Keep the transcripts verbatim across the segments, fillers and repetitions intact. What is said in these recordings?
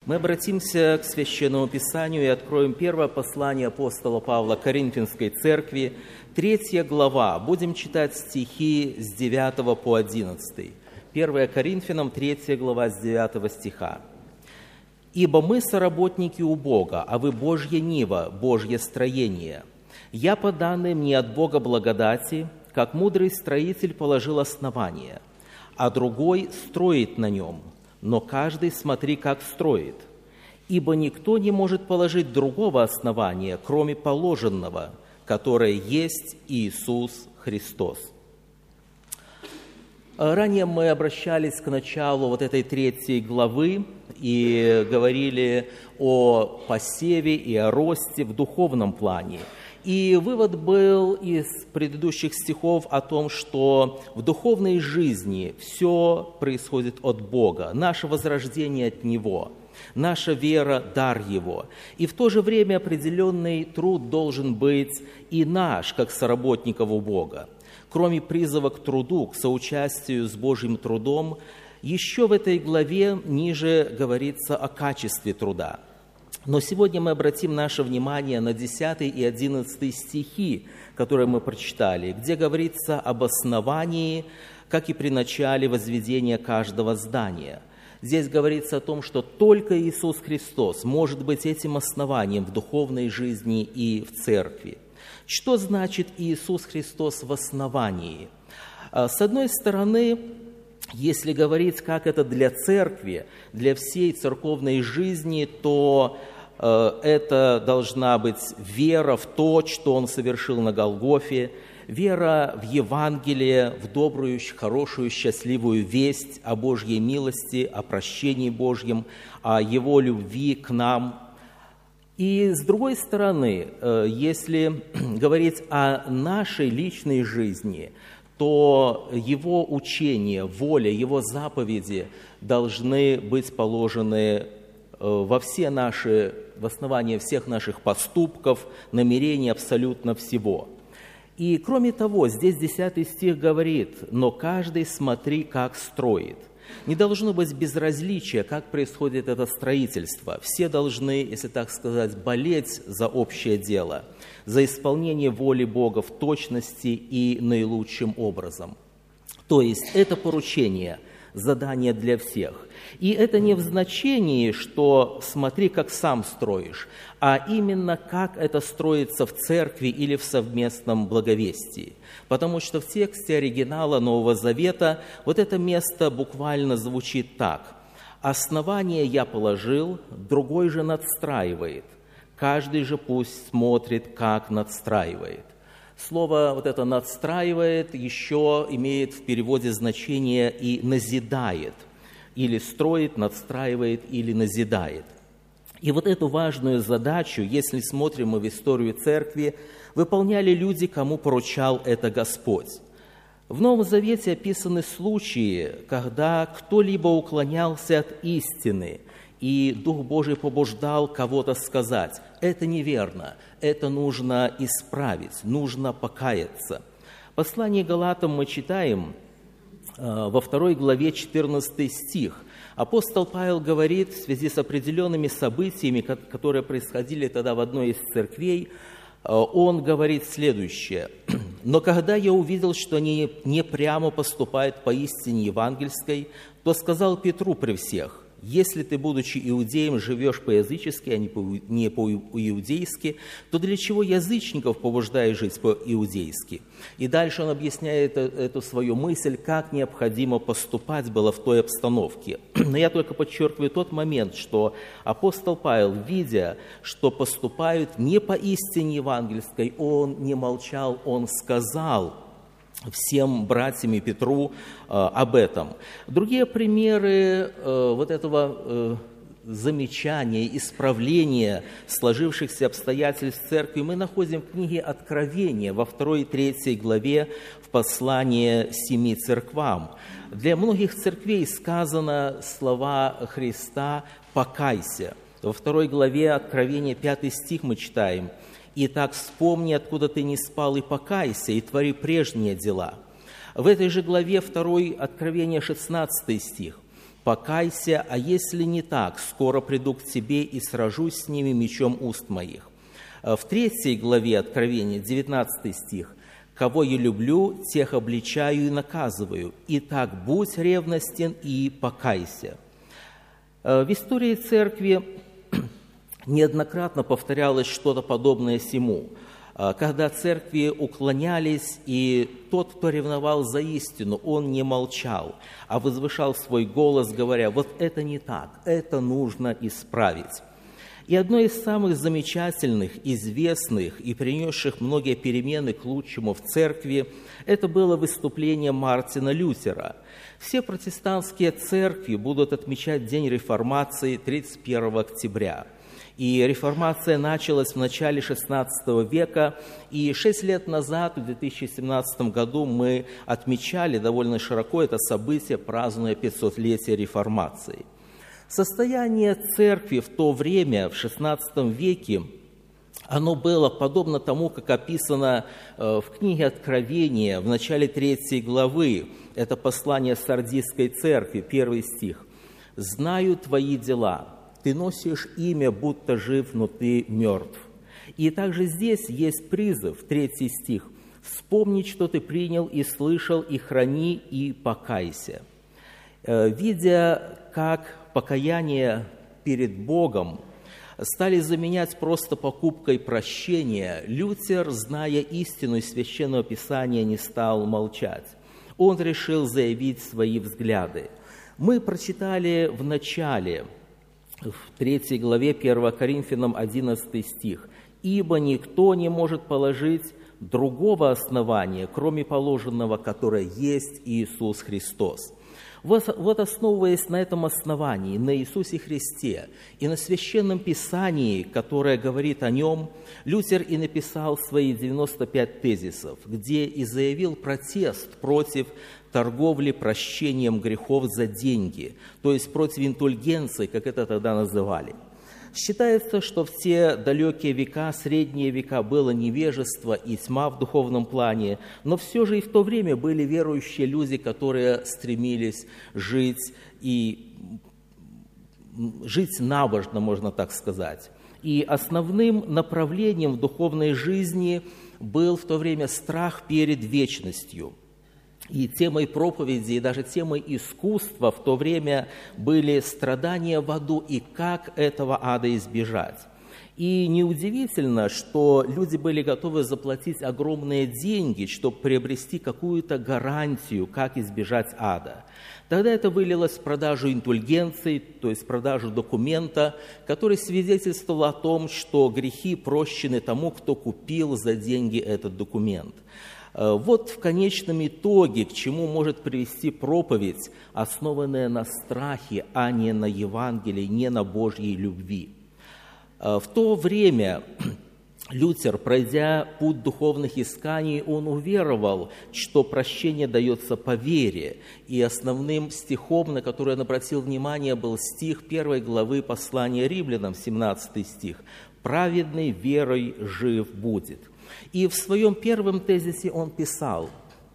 Мы обратимся к Священному Писанию и откроем первое послание апостола Павла Коринфянской церкви, третья глава. Будем читать стихи с девятого по одиннадцатый. первое Коринфянам, третья глава, с девятого стиха. «Ибо мы соработники у Бога, а вы Божья нива, Божье строение. Я, по данным мне от Бога благодати, как мудрый строитель положил основание, а другой строит на нем. Но каждый смотри, как строит. Ибо никто не может положить другого основания, кроме положенного, которое есть Иисус Христос». Ранее мы обращались к началу вот этой третьей главы и говорили о посеве и о росте в духовном плане. И вывод был из предыдущих стихов о том, что в духовной жизни все происходит от Бога, наше возрождение от Него, наша вера – дар Его. И в то же время определенный труд должен быть и наш, как соработников у Бога. Кроме призыва к труду, к соучастию с Божьим трудом, еще в этой главе ниже говорится о качестве труда. Но сегодня мы обратим наше внимание на десятый и одиннадцатый стихи, которые мы прочитали, где говорится об основании, как и при начале возведения каждого здания. Здесь говорится о том, что только Иисус Христос может быть этим основанием в духовной жизни и в церкви. Что значит Иисус Христос в основании? С одной стороны, если говорить, как это для церкви, для всей церковной жизни, то э, это должна быть вера в то, что Он совершил на Голгофе, вера в Евангелие, в добрую, хорошую, счастливую весть о Божьей милости, о прощении Божьем, о Его любви к нам. И с другой стороны, э, если говорить о нашей личной жизни, то Его учение, воля, Его заповеди должны быть положены во все наши, в основании всех наших поступков, намерений абсолютно всего. И кроме того, здесь десятый стих говорит: «Но каждый смотри, как строит». Не должно быть безразличия, как происходит это строительство. Все должны, если так сказать, болеть за общее дело, за исполнение воли Бога в точности и наилучшим образом. То есть это поручение, задание для всех. И это не в значении, что смотри, как сам строишь, а именно как это строится в церкви или в совместном благовестии. Потому что в тексте оригинала Нового Завета вот это место буквально звучит так: «Основание я положил, другой же надстраивает. Каждый же пусть смотрит, как надстраивает». Слово вот это «надстраивает» еще имеет в переводе значение и «назидает», или строит, надстраивает, или назидает. И вот эту важную задачу, если смотрим мы в историю церкви, выполняли люди, кому поручал это Господь. В Новом Завете описаны случаи, когда кто-либо уклонялся от истины, и Дух Божий побуждал кого-то сказать: это неверно, это нужно исправить, нужно покаяться. В послании Галатам мы читаем во второй главе четырнадцатый стих. Апостол Павел говорит в связи с определенными событиями, которые происходили тогда в одной из церквей, он говорит следующее: «Но когда я увидел, что они не прямо поступают по истине евангельской, то сказал Петру при всех: если ты, будучи иудеем, живешь по-язычески, а не по-иудейски, то для чего язычников побуждаешь жить по-иудейски?» И дальше он объясняет эту свою мысль, как необходимо поступать было в той обстановке. Но я только подчеркиваю тот момент, что апостол Павел, видя, что поступают не по истине евангельской, он не молчал, он сказал всем братьям и Петру э, об этом. Другие примеры э, вот этого э, замечания, исправления сложившихся обстоятельств церкви мы находим в книге Откровения во второй и третьей главе в послании семи церквам. Для многих церквей сказано слова Христа «покайся». Во второй главе Откровения пятый стих мы читаем: «Итак, вспомни, откуда ты не спал, и покайся, и твори прежние дела». В этой же главе второй Откровения шестнадцатый стих: покайся, а если не так, скоро приду к тебе и сражусь с ними мечом уст моих». В третьей главе Откровения, девятнадцатый стих: «Кого я люблю, тех обличаю и наказываю. Итак, будь ревностен и покайся». В истории церкви неоднократно повторялось что-то подобное сему, когда церкви уклонялись, и тот, кто ревновал за истину, он не молчал, а возвышал свой голос, говоря: вот это не так, это нужно исправить. И одно из самых замечательных, известных и принесших многие перемены к лучшему в церкви – это было выступление Мартина Лютера. Все протестантские церкви будут отмечать День Реформации тридцать первого октября. И реформация началась в начале шестнадцатого века, и шесть лет назад, в две тысячи семнадцатом году, мы отмечали довольно широко это событие, празднуя пятисотлетие реформации. Состояние церкви в то время, в шестнадцатом веке, оно было подобно тому, как описано в книге Откровения, в начале третьей главы. Это послание Сардийской церкви, первый стих. «Знаю твои дела, ты носишь имя, будто жив, но ты мертв». И также здесь есть призыв, третий стих. «Вспомни, что ты принял и слышал, и храни, и покайся». Видя, как покаяние перед Богом стали заменять просто покупкой прощения, Лютер, зная истину из Священного Писания, не стал молчать. Он решил заявить свои взгляды. Мы прочитали в начале, в третьей главе первого Коринфянам одиннадцатый стих: «Ибо никто не может положить другого основания, кроме положенного, которое есть Иисус Христос». Вот, вот основываясь на этом основании, на Иисусе Христе и на Священном Писании, которое говорит о Нем, Лютер и написал свои девяносто пять тезисов, где и заявил протест против торговли прощением грехов за деньги, то есть против индульгенции, как это тогда называли. Считается, что в те далекие века, средние века, было невежество и тьма в духовном плане, но все же и в то время были верующие люди, которые стремились жить и жить набожно, можно так сказать. И основным направлением в духовной жизни был в то время страх перед вечностью. И темой проповеди, и даже темой искусства в то время были страдания в аду и как этого ада избежать. И неудивительно, что люди были готовы заплатить огромные деньги, чтобы приобрести какую-то гарантию, как избежать ада. Тогда это вылилось в продажу индульгенций, то есть продажу документа, который свидетельствовал о том, что грехи прощены тому, кто купил за деньги этот документ. Вот в конечном итоге, к чему может привести проповедь, основанная на страхе, а не на Евангелии, не на Божьей любви. В то время Лютер, пройдя путь духовных исканий, он уверовал, что прощение дается по вере. И основным стихом, на который он обратил внимание, был стих первой главы послания Римлянам, семнадцатый стих. «Праведный верой жив будет». И в своем первом тезисе он писал,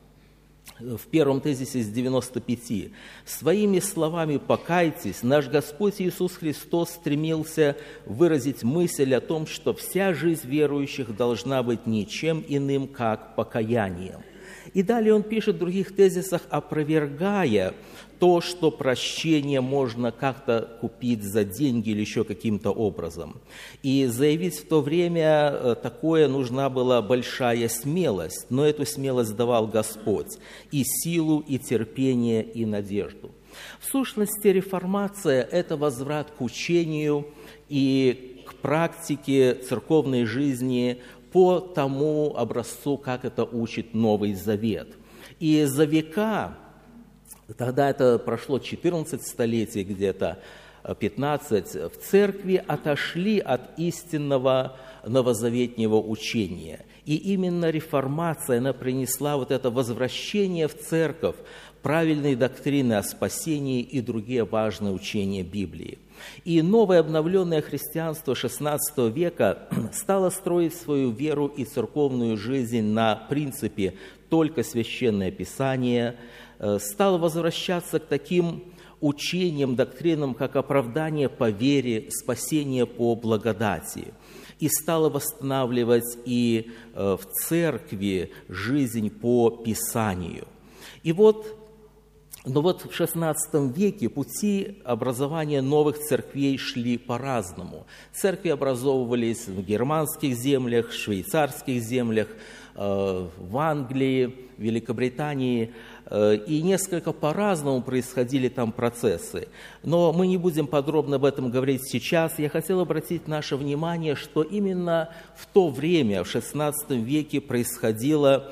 в первом тезисе из девяноста пяти, «Своими словами покайтесь, наш Господь Иисус Христос стремился выразить мысль о том, что вся жизнь верующих должна быть ничем иным, как покаянием». И далее он пишет в других тезисах, опровергая то, что прощение можно как-то купить за деньги или еще каким-то образом. И заявить в то время такое нужна была большая смелость, но эту смелость давал Господь, и силу, и терпение, и надежду. В сущности, реформация – это возврат к учению и к практике церковной жизни по тому образцу, как это учит Новый Завет. И за века, тогда это прошло четырнадцать столетий где-то, пятнадцать, в церкви отошли от истинного новозаветнего учения. И именно реформация, она принесла вот это возвращение в церковь правильной доктрины о спасении и другие важные учения Библии. И новое обновленное христианство шестнадцатого века стало строить свою веру и церковную жизнь на принципе «только Священное Писание», стало возвращаться к таким учениям, доктринам, как оправдание по вере, спасение по благодати. И стала восстанавливать и в церкви жизнь по Писанию. И вот, но вот в шестнадцатом веке пути образования новых церквей шли по-разному. Церкви образовывались в германских землях, швейцарских землях, в Англии, Великобритании, и несколько по-разному происходили там процессы. Но мы не будем подробно об этом говорить сейчас. Я хотел обратить наше внимание, что именно в то время, в шестнадцатом веке, происходило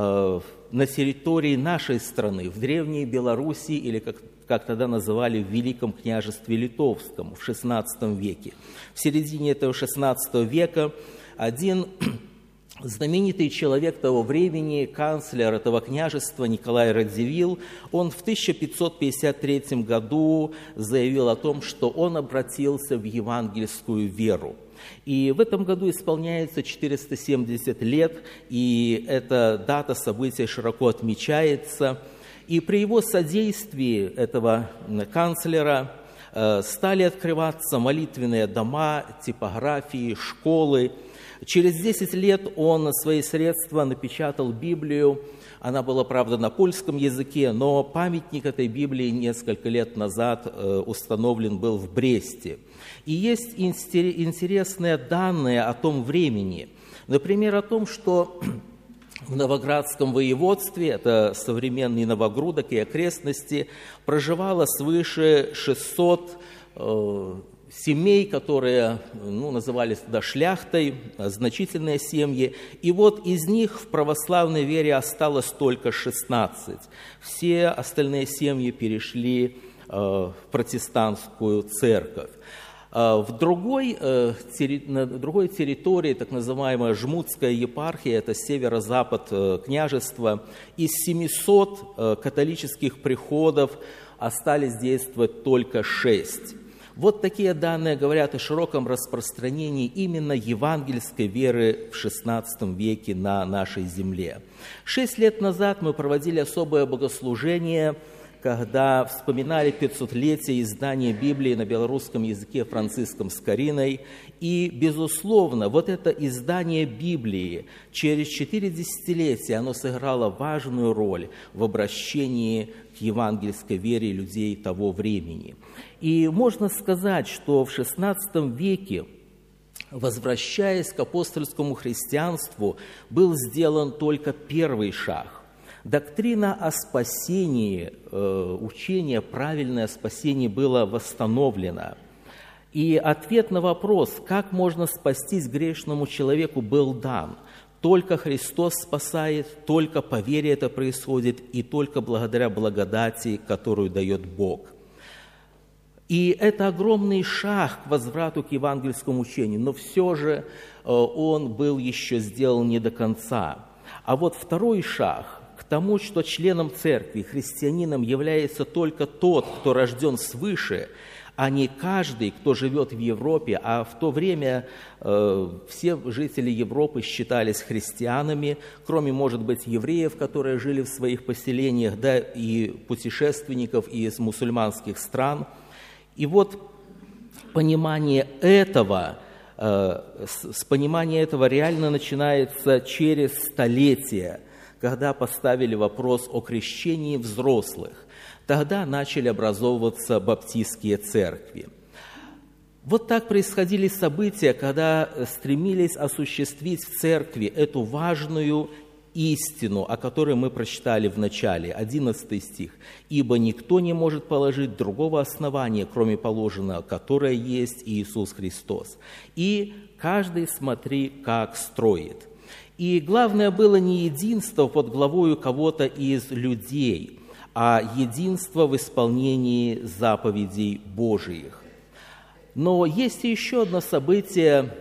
на территории нашей страны, в Древней Белоруссии, или как, как тогда называли, в Великом княжестве Литовском, в шестнадцатом веке. В середине этого шестнадцатого века один знаменитый человек того времени, канцлер этого княжества Николай Радзивилл, он в тысяча пятьсот пятьдесят третьем году заявил о том, что он обратился в евангельскую веру. И в этом году исполняется четыреста семьдесят лет, и эта дата события широко отмечается. И при его содействии этого канцлера стали открываться молитвенные дома, типографии, школы. Через десять лет он на свои средства напечатал Библию. Она была, правда, на польском языке, но памятник этой Библии несколько лет назад установлен был в Бресте. И есть интересные данные о том времени. Например, о том, что в Новоградском воеводстве, это современный Новогрудок и окрестности, проживало свыше шестисот э, семей, которые ну, назывались тогда шляхтой, значительные семьи. И вот из них в православной вере осталось только шестнадцать. Все остальные семьи перешли э, в протестантскую церковь. В другой, на другой территории, так называемая Жмутская епархия, это северо-запад княжества, из семисот католических приходов остались действовать только шесть. Вот такие данные говорят о широком распространении именно евангельской веры в шестнадцатом веке на нашей земле. Шесть лет назад мы проводили особое богослужение, когда вспоминали пятисотлетие издания Библии на белорусском языке Франциском Скориной. И, безусловно, вот это издание Библии через четыре десятилетия оно сыграло важную роль в обращении к евангельской вере людей того времени. И можно сказать, что в шестнадцатом веке, возвращаясь к апостольскому христианству, был сделан только первый шаг. Доктрина о спасении, учение правильное о спасении было восстановлено. И ответ на вопрос, как можно спастись грешному человеку, был дан. Только Христос спасает, только по вере это происходит, и только благодаря благодати, которую дает Бог. И это огромный шаг к возврату к евангельскому учению, но все же он был еще сделан не до конца. А вот второй шаг – к тому, что членом церкви, христианином является только тот, кто рожден свыше, а не каждый, кто живет в Европе. А в то время э, все жители Европы считались христианами, кроме, может быть, евреев, которые жили в своих поселениях, да, и путешественников из мусульманских стран. И вот понимание этого, э, с, с понимания этого реально начинается через столетия, когда поставили вопрос о крещении взрослых. Тогда начали образовываться баптистские церкви. Вот так происходили события, когда стремились осуществить в церкви эту важную истину, о которой мы прочитали в начале, одиннадцатый стих. «Ибо никто не может положить другого основания, кроме положенного, которое есть Иисус Христос. И каждый смотри, как строит». И главное было не единство под главою кого-то из людей, а единство в исполнении заповедей Божиих. Но есть еще одно событие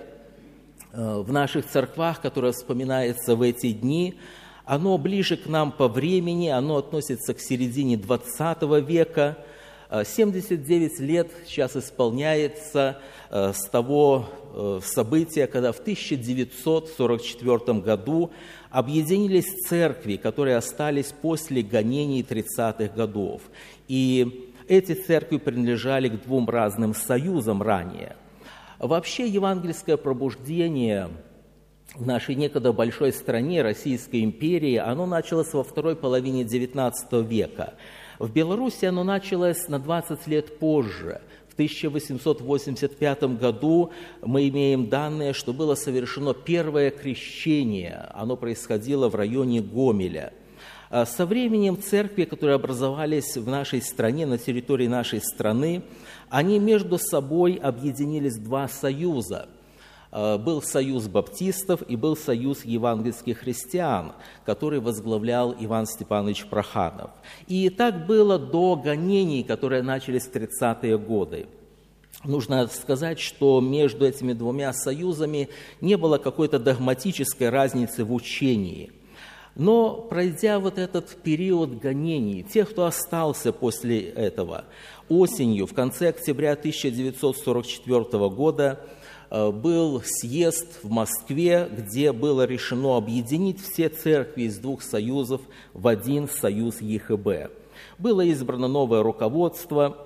в наших церквах, которое вспоминается в эти дни. Оно ближе к нам по времени, оно относится к середине двадцатого века. семьдесят девять лет сейчас исполняется с того события, когда в тысяча девятьсот сорок четвёртом году объединились церкви, которые остались после гонений тридцатых годов. И эти церкви принадлежали к двум разным союзам ранее. Вообще евангельское пробуждение в нашей некогда большой стране, Российской империи, оно началось во второй половине девятнадцатого века. В Беларуси оно началось на двадцать лет позже. В тысяча восемьсот восемьдесят пятом году мы имеем данные, что было совершено первое крещение. Оно происходило в районе Гомеля. Со временем церкви, которые образовались в нашей стране, на территории нашей страны, они между собой объединились в два союза. Был союз баптистов и был союз евангельских христиан, который возглавлял Иван Степанович Проханов. И так было до гонений, которые начались в тридцатые годы. Нужно сказать, что между этими двумя союзами не было какой-то догматической разницы в учении. Но, пройдя вот этот период гонений, тех, кто остался после этого, осенью, в конце октября тысяча девятьсот сорок четвёртого года, был съезд в Москве, где было решено объединить все церкви из двух союзов в один союз ЕХБ. Было избрано новое руководство,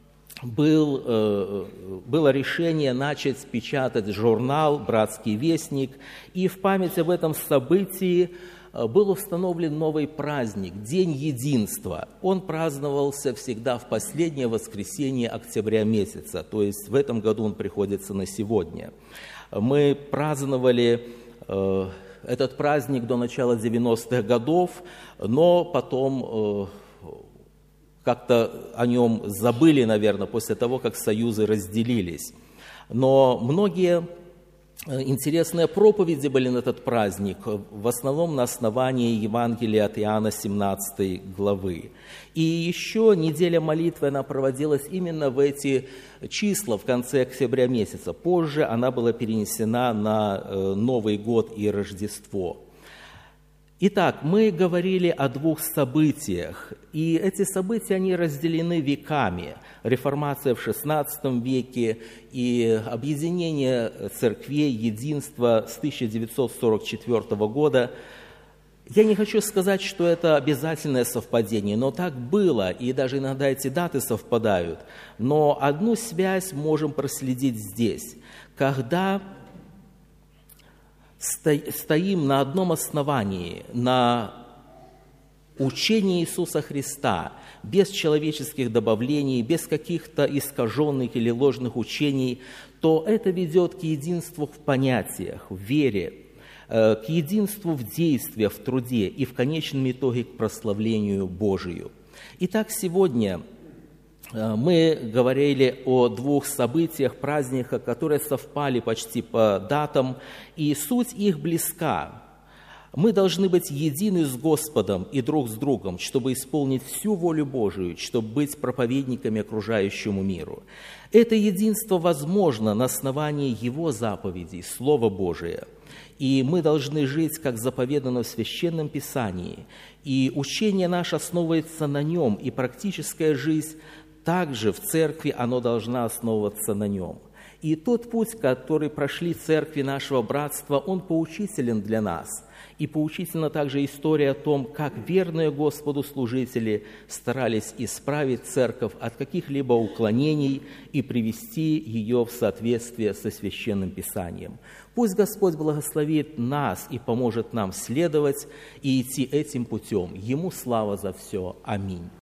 был, было решение начать печатать журнал «Братский вестник», и в память об этом событии был установлен новый праздник – День Единства. Он праздновался всегда в последнее воскресенье октября месяца, то есть в этом году он приходится на сегодня. Мы праздновали э, этот праздник до начала девяностых годов, но потом э, как-то о нем забыли, наверное, после того, как союзы разделились. Но многие интересные проповеди были на этот праздник, в основном на основании Евангелия от Иоанна семнадцатой главы. И еще неделя молитвы, она проводилась именно в эти числа, в конце октября месяца. Позже она была перенесена на Новый год и Рождество. Итак, мы говорили о двух событиях, и эти события, они разделены веками. Реформация в шестнадцатом веке и объединение церквей, единство с тысяча девятьсот сорок четвёртого года. Я не хочу сказать, что это обязательное совпадение, но так было, и даже иногда эти даты совпадают. Но одну связь можем проследить здесь, когда стоим на одном основании, на учении Иисуса Христа, без человеческих добавлений, без каких-то искаженных или ложных учений, то это ведет к единству в понятиях, в вере, к единству в действиях, в труде и в конечном итоге к прославлению Божию. Итак, сегодня мы говорили о двух событиях, праздниках, которые совпали почти по датам, и суть их близка. Мы должны быть едины с Господом и друг с другом, чтобы исполнить всю волю Божию, чтобы быть проповедниками окружающему миру. Это единство возможно на основании Его заповедей, Слова Божия. И мы должны жить, как заповедано в Священном Писании. И учение наше основывается на нем, и практическая жизнь также в церкви, оно должна основываться на нем. И тот путь, который прошли церкви нашего братства, он поучителен для нас. И поучительна также история о том, как верные Господу служители старались исправить церковь от каких-либо уклонений и привести ее в соответствие со Священным Писанием. Пусть Господь благословит нас и поможет нам следовать и идти этим путем. Ему слава за все. Аминь.